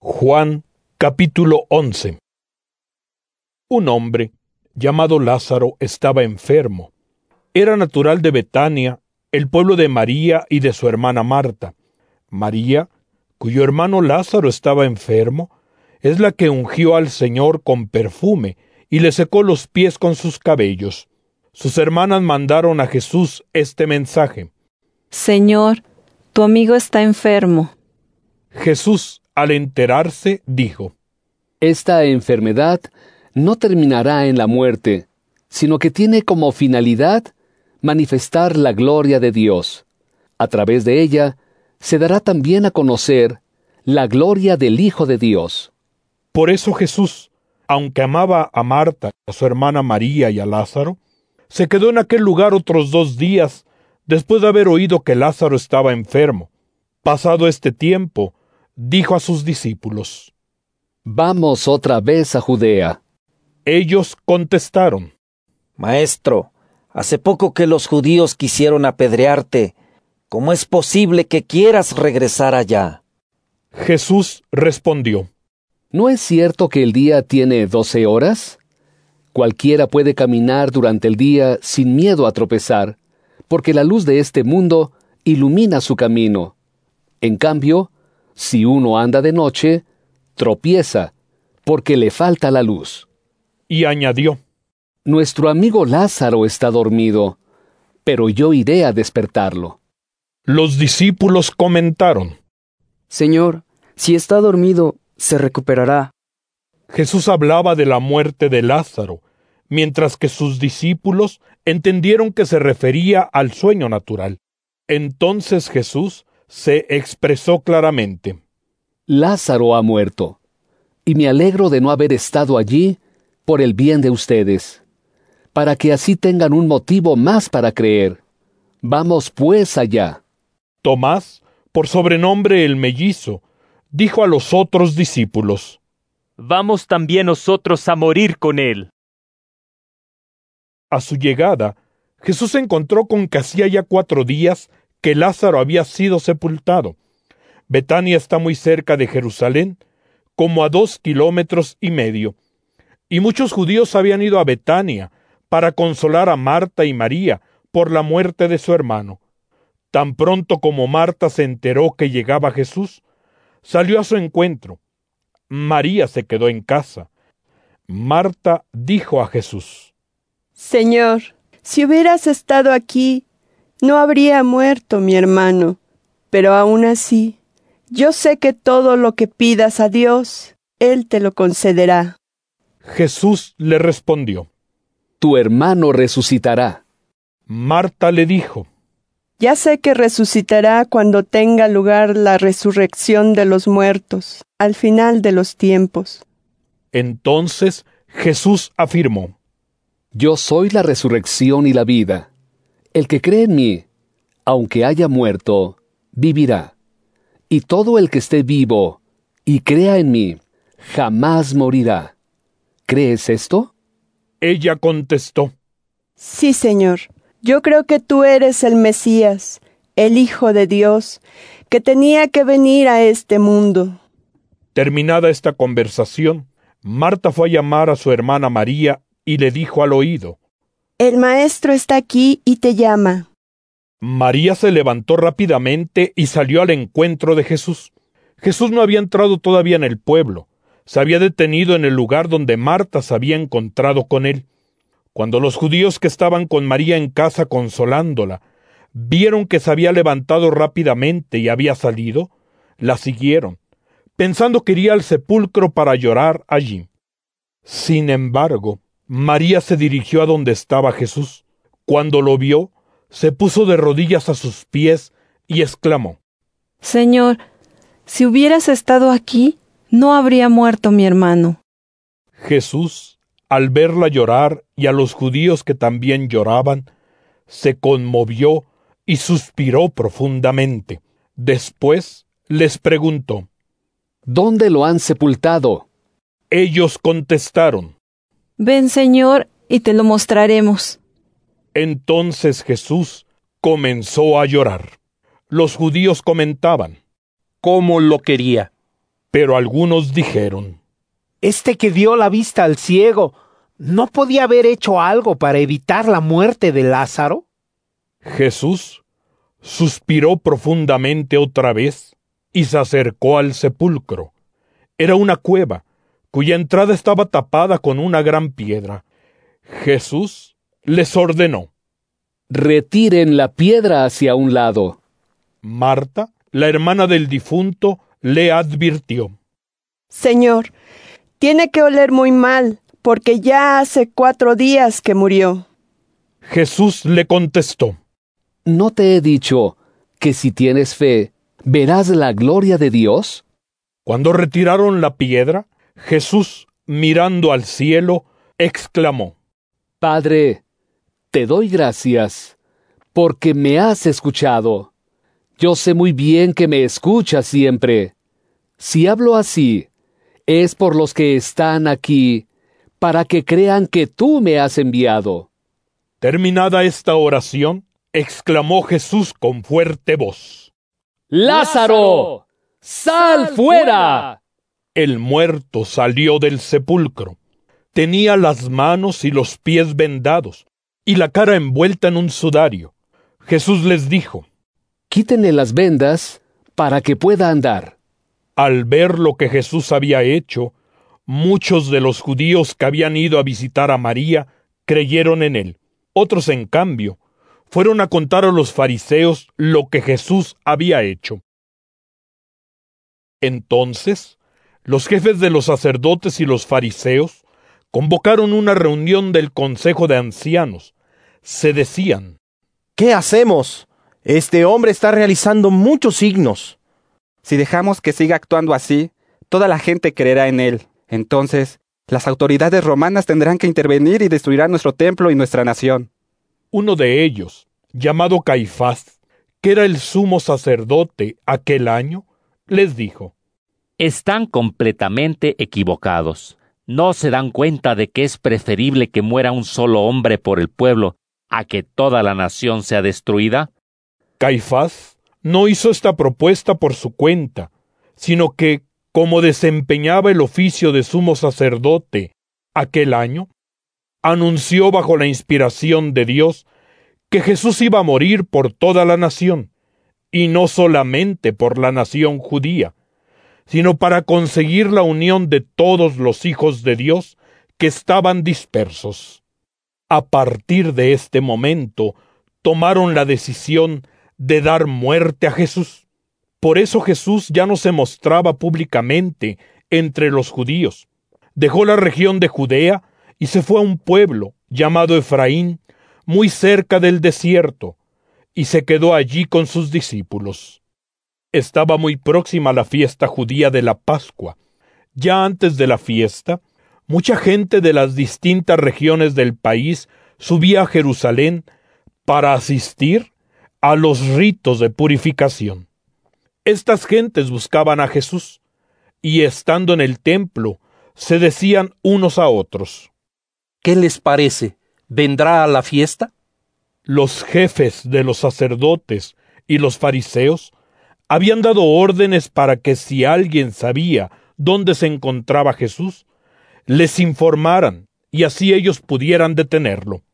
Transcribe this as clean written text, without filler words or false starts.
Juan capítulo 11. Un hombre llamado Lázaro estaba enfermo. Era natural de Betania, el pueblo de María y de su hermana Marta. María, cuyo hermano Lázaro estaba enfermo, es la que ungió al Señor con perfume y le secó los pies con sus cabellos. Sus hermanas mandaron a Jesús este mensaje: Señor, tu amigo está enfermo. Jesús, al enterarse, dijo: Esta enfermedad no terminará en la muerte, sino que tiene como finalidad manifestar la gloria de Dios. A través de ella se dará también a conocer la gloria del Hijo de Dios. Por eso Jesús, aunque amaba a Marta, a su hermana María y a Lázaro, se quedó en aquel lugar otros 2 días después de haber oído que Lázaro estaba enfermo. Pasado este tiempo, dijo a sus discípulos: Vamos otra vez a Judea. Ellos contestaron: Maestro, hace poco que los judíos quisieron apedrearte. ¿Cómo es posible que quieras regresar allá? Jesús respondió: ¿No es cierto que el día tiene 12 horas? Cualquiera puede caminar durante el día sin miedo a tropezar, porque la luz de este mundo ilumina su camino. En cambio, si uno anda de noche, tropieza, porque le falta la luz. Y añadió: Nuestro amigo Lázaro está dormido, pero yo iré a despertarlo. Los discípulos comentaron: Señor, si está dormido, se recuperará. Jesús hablaba de la muerte de Lázaro, mientras que sus discípulos entendieron que se refería al sueño natural. Entonces Jesús se expresó claramente: Lázaro ha muerto, y me alegro de no haber estado allí por el bien de ustedes, para que así tengan un motivo más para creer. Vamos pues allá. Tomás, por sobrenombre el mellizo, dijo a los otros discípulos: Vamos también nosotros a morir con él. A su llegada, Jesús se encontró con que hacía ya 4 días que Lázaro había sido sepultado. Betania está muy cerca de Jerusalén, como a 2,5 kilómetros, y muchos judíos habían ido a Betania para consolar a Marta y María por la muerte de su hermano. Tan pronto como Marta se enteró que llegaba Jesús, salió a su encuentro. María se quedó en casa. Marta dijo a Jesús: Señor, si hubieras estado aquí, no habría muerto mi hermano. Pero aún así, yo sé que todo lo que pidas a Dios, Él te lo concederá. Jesús le respondió: Tu hermano resucitará. Marta le dijo: Ya sé que resucitará cuando tenga lugar la resurrección de los muertos, al final de los tiempos. Entonces Jesús afirmó: Yo soy la resurrección y la vida. El que cree en mí, aunque haya muerto, vivirá. Y todo el que esté vivo y crea en mí, jamás morirá. ¿Crees esto? Ella contestó: Sí, Señor, yo creo que tú eres el Mesías, el Hijo de Dios, que tenía que venir a este mundo. Terminada esta conversación, Marta fue a llamar a su hermana María y le dijo al oído: El Maestro está aquí y te llama. María se levantó rápidamente y salió al encuentro de Jesús. Jesús no había entrado todavía en el pueblo. Se había detenido en el lugar donde Marta se había encontrado con él. Cuando los judíos que estaban con María en casa consolándola vieron que se había levantado rápidamente y había salido, la siguieron, pensando que iría al sepulcro para llorar allí. Sin embargo, María se dirigió a donde estaba Jesús. Cuando lo vio, se puso de rodillas a sus pies y exclamó: Señor, si hubieras estado aquí, no habría muerto mi hermano. Jesús, al verla llorar y a los judíos que también lloraban, se conmovió y suspiró profundamente. Después les preguntó: ¿Dónde lo han sepultado? Ellos contestaron: Ven, Señor, y te lo mostraremos. Entonces Jesús comenzó a llorar. Los judíos comentaban: ¿Cómo lo quería? Pero algunos dijeron: Este que dio la vista al ciego, ¿no podía haber hecho algo para evitar la muerte de Lázaro? Jesús suspiró profundamente otra vez y se acercó al sepulcro. Era una cueva, cuya entrada estaba tapada con una gran piedra. Jesús les ordenó: Retiren la piedra hacia un lado. Marta, la hermana del difunto, le advirtió: Señor, tiene que oler muy mal, porque ya hace 4 días que murió. Jesús le contestó: ¿No te he dicho que si tienes fe, verás la gloria de Dios? Cuando retiraron la piedra, Jesús, mirando al cielo, exclamó: Padre, te doy gracias, porque me has escuchado. Yo sé muy bien que me escuchas siempre. Si hablo así, es por los que están aquí, para que crean que tú me has enviado. Terminada esta oración, exclamó Jesús con fuerte voz: ¡Lázaro, sal fuera! El muerto salió del sepulcro. Tenía las manos y los pies vendados, y la cara envuelta en un sudario. Jesús les dijo: Quítenle las vendas para que pueda andar. Al ver lo que Jesús había hecho, muchos de los judíos que habían ido a visitar a María creyeron en él. Otros, en cambio, fueron a contar a los fariseos lo que Jesús había hecho. Entonces, los jefes de los sacerdotes y los fariseos convocaron una reunión del consejo de ancianos. Se decían: ¿Qué hacemos? Este hombre está realizando muchos signos. Si dejamos que siga actuando así, toda la gente creerá en él. Entonces, las autoridades romanas tendrán que intervenir y destruirán nuestro templo y nuestra nación. Uno de ellos, llamado Caifás, que era el sumo sacerdote aquel año, les dijo: Están completamente equivocados. ¿No se dan cuenta de que es preferible que muera un solo hombre por el pueblo a que toda la nación sea destruida? Caifás no hizo esta propuesta por su cuenta, sino que, como desempeñaba el oficio de sumo sacerdote aquel año, anunció bajo la inspiración de Dios que Jesús iba a morir por toda la nación, y no solamente por la nación judía, sino para conseguir la unión de todos los hijos de Dios que estaban dispersos. A partir de este momento, tomaron la decisión de dar muerte a Jesús. Por eso Jesús ya no se mostraba públicamente entre los judíos. Dejó la región de Judea y se fue a un pueblo llamado Efraín, muy cerca del desierto, y se quedó allí con sus discípulos. Estaba muy próxima la fiesta judía de la Pascua. Ya antes de la fiesta, mucha gente de las distintas regiones del país subía a Jerusalén para asistir a los ritos de purificación. Estas gentes buscaban a Jesús, y estando en el templo, se decían unos a otros: ¿Qué les parece? ¿Vendrá a la fiesta? Los jefes de los sacerdotes y los fariseos habían dado órdenes para que si alguien sabía dónde se encontraba Jesús, les informaran y así ellos pudieran detenerlo.